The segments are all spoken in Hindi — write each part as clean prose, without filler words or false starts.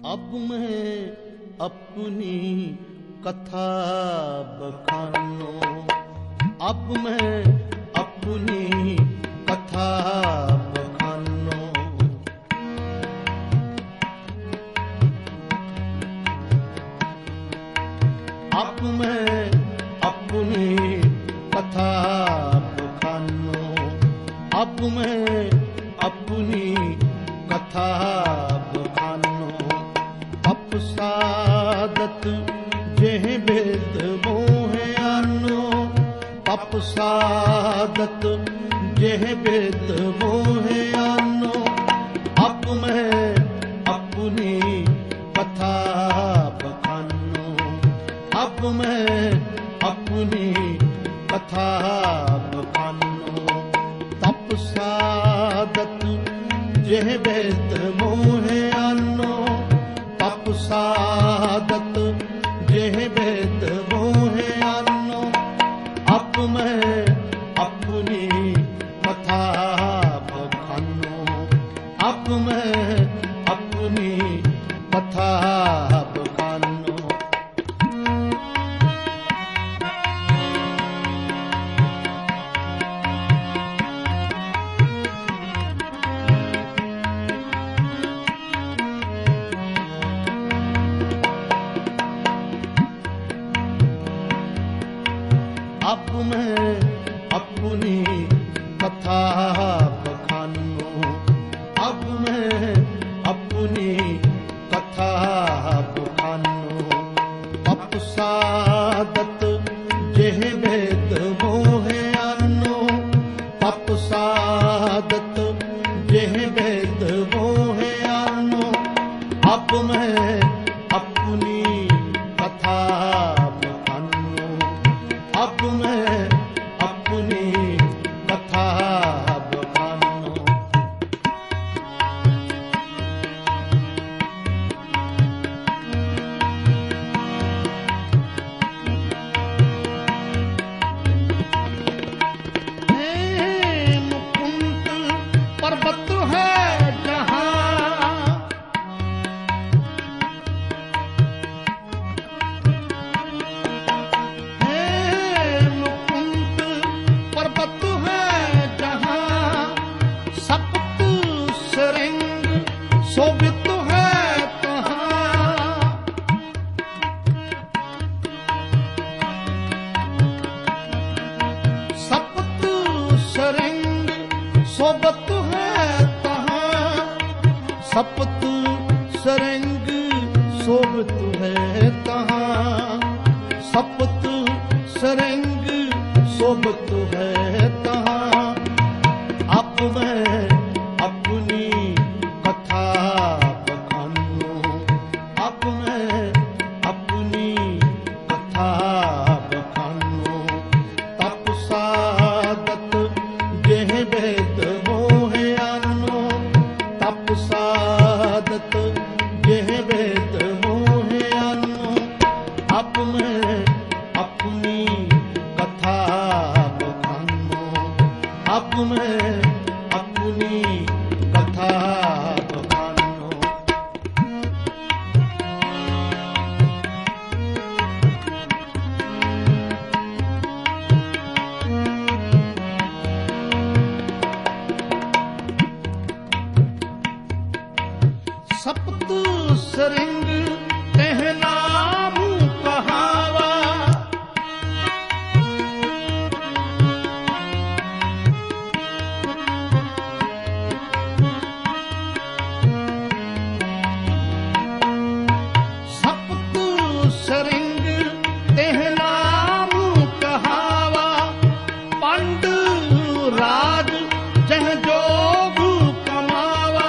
अब मैं अपनी कथा बखानो, अब मैं अपनी कथा बखानो। अब मैं अपनी कथा बखानो, अब मैं अपनी कथा बखानो। तप साधत जेह भेद मोहे आनो, तप साधत जेह भेद मोहे आनो। अब मैं अपनी कथा बखानो, अब मैं अपनी कथा बखानो। तप साधत जेह भेद मोहे आनो, तप साधत जेह भेद मोहे आनो। अब मैं अपनी कथा बखानो, अब मैं अपनी कथा बखानो। अब मैं अपनी कथा बखानो, अब मैं अपनी कथा बखानो। तप साधत जेह भेद मोहे आनो, तप साधत जेह भेद मोहे आनो। अब मैं अपनी कथा बखानो, अब मैं अपनी कथा बखानो। हे मुकुंद पर्वत है जहाँ, पर्वत है जहाँ। सप्त सरंग शोभित है तहाँ, सप्त सरंग शोभित है तहाँ। सप्त सरंग शोभित है तहाँ, सप्त सरंग शोभित है तहाँ। अब मैं अपनी कथा बखानो, अब मैं अपनी कथा बखानो। तप साधत जेह भेद मोहे आनो, तप साधत जेह भेद मोहे आनो। अब मैं अपनी कथा बखानो, अब मैं अपनी कथा बखानो। सप्त सरंग तेह नाम कहावा, सप्त सरंग तेह नाम कहावा। पंड राज जह जोग कमावा,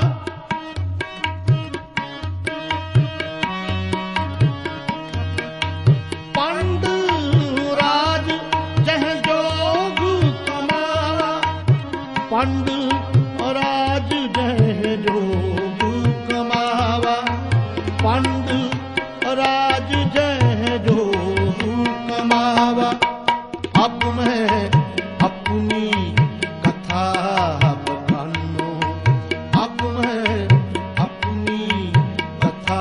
पंड राज जह जोग कमावा। पंड राज जह जोग कमावा, पंड राज जह जोग कमावा। अब मैं अपनी कथा बखानो, अब मैं अपनी कथा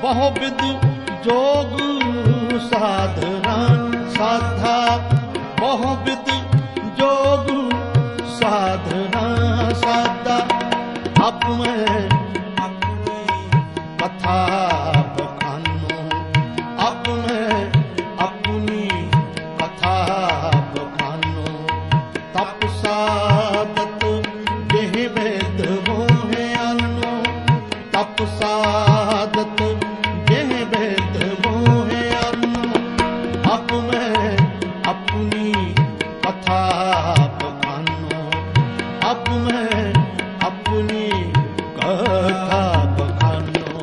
बहुविध जोग साधना साधा, बहुविध जोग साधना साधा। अब मैं अपनी कथा बखानूं, अब मैं अपनी कथा बखानूं। तप साधत जेह वेद मोहे आनो, तप साधत जेह वेद मोहे आनो। अब मैं अपनी कथा बखानूं, अब मैं अपनी कथा बखानूं।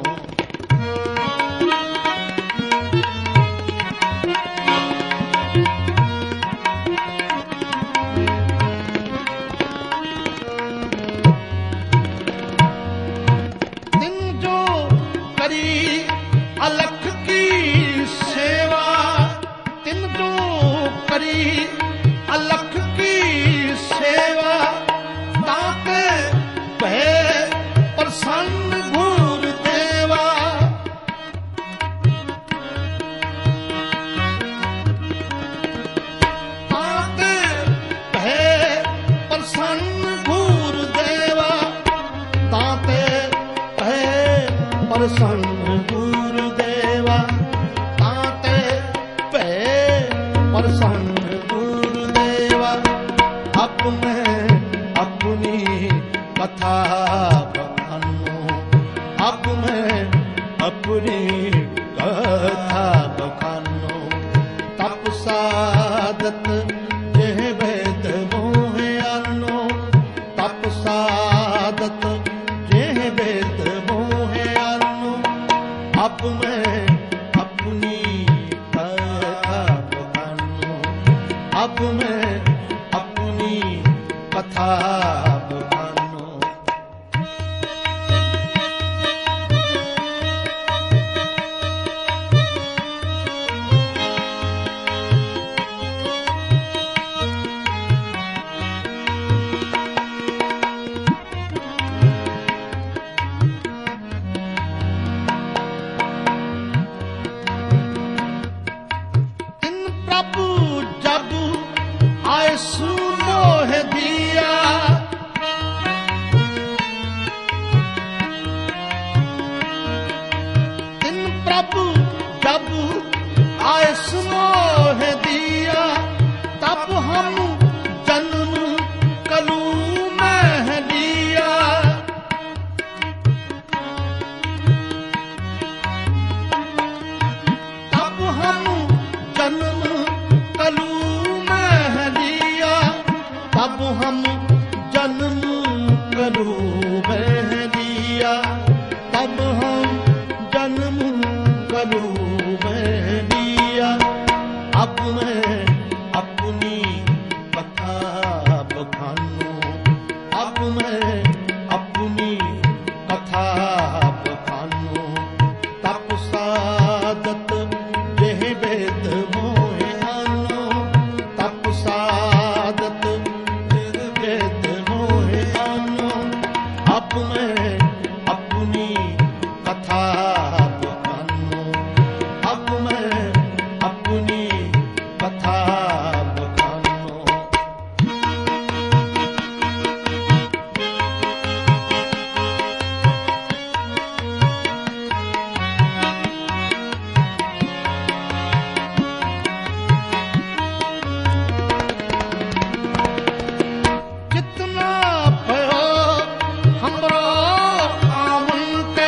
दिन जो करी अलख की सेवा, दिन जो करी अलख की सेवा। ताके भय प्रसन्न घूर देवा, ताके भय प्रसन्न घूर देवा। ताते भय प्रसन्न घूर देवा, ताते भय प्रसन्न घूर देवा। अब मैं अपनी कथा बखानूं, अब मैं अपनी कथा बखानूं। तप साधत जेह वेद मोहे आनो, तप साधत जेह वेद मोहे आनो। अब मैं अपनी कथा बखानूं, अब मैं अपनी कथा बखानूं। इन प्रभु जब आयसु मोह दिया, इन प्रभु जब आयसु मोह दिया। तब हम जन्म कलू में लिया, तब हम जन्म कलू में लिया। तब हम जन्म कलू में लिया, तब हम जन्म कलू में लिया। अब मैं अपनी कथा बखानूं, अब मैं अपनी कथा बखानूं। तप साधत जेह वेद मोहे आनो, तप साधत जेह वेद मोहे आनो। अब मैं अपनी कथा बखानूं, अब मैं अपनी कथा बखानूं। जितना भयो हमरो आमन के,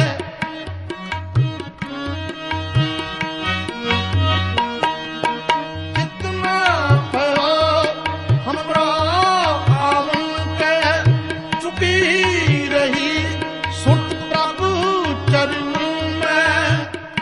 जितना भयो हमरो आमन के। चुपी रही सुरत प्रभु चरण में,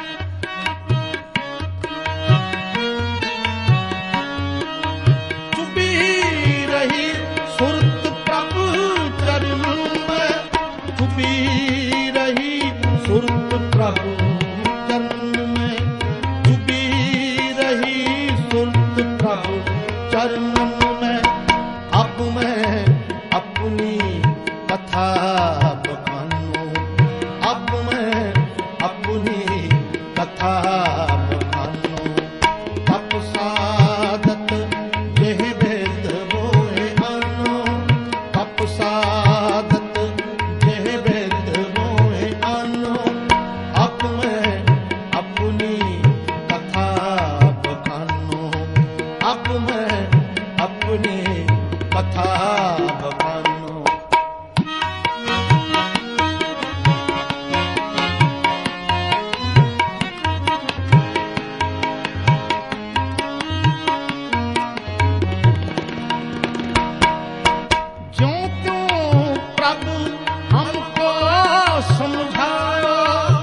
चुपी रही सुरत प्रभु चरण में, चुपी रही सुरत प्रभु चरण में, चुपी रही सुरत प्रभु चरण में। अब मैं अपनी कथा बखानूं, अब मैं अपनी कथा बखानो। ज्यों त्यों प्रभु हमको समझायो,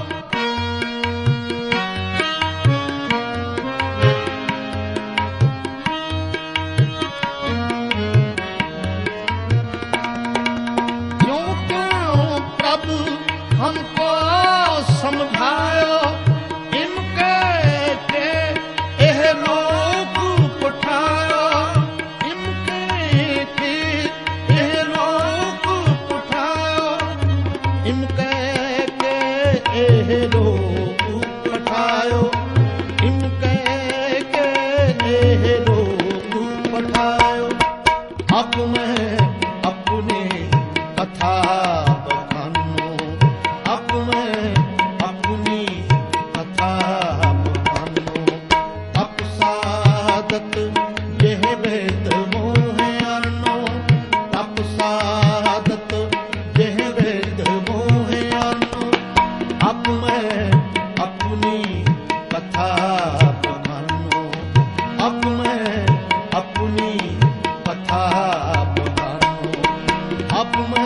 ज्यों त्यों प्रभु हमको समझायो, इनके के एह लोक पठायो, इनके के एह लोक पठायो, इनके के एह लोक पठायो, इनके के एह लोक पठायो। अब मैं अपनी कथा बखानो, अब मैं अपनी कथा बखानो। अब सादत यह वेद मोह आनो, अब सादत यह वेद मोह आनो। अब मैं अपनी कथा बखानो, अब मैं अपनी कथा बखानो। अब मैं